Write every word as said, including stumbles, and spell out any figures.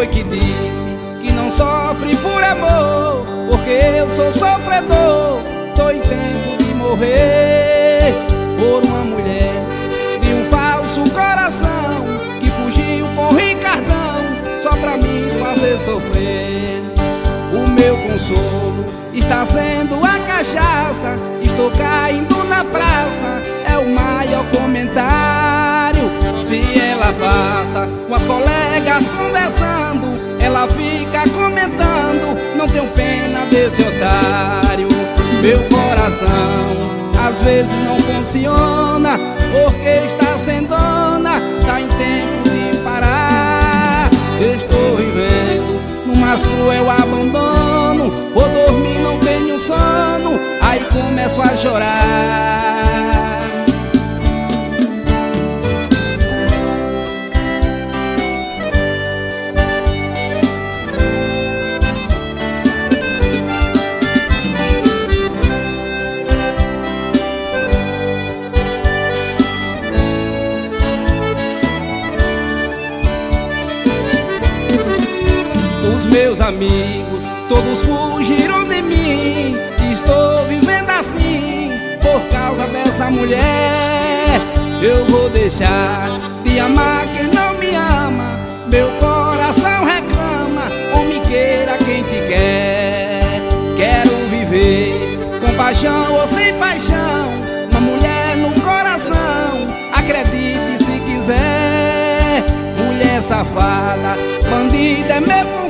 foi que disse que não sofre por amor? Porque eu sou sofredor, tô em tempo de morrer por uma mulher de um falso coração que fugiu com Ricardão só pra me fazer sofrer. O meu consolo está sendo a cachaça, estou caindo na praça, é o maior comentário. Se ela passa com as colegas conversando, ela fica comentando, não tenho pena desse otário. Meu coração às vezes não funciona, porque está sem dona, tá em tempo de parar. Eu estou vivendo no mais cruel abandono, vou dormir, não tenho sono, aí começo a chorar. Os meus amigos todos fugiram de mim, estou vivendo assim por causa dessa mulher. Eu vou deixar de amar quem não me ama, meu coração reclama, ou me queira quem te quer. Quero viver com paixão ou sem paixão, uma mulher no coração, acredite se quiser. Mulher safada, bandida é meu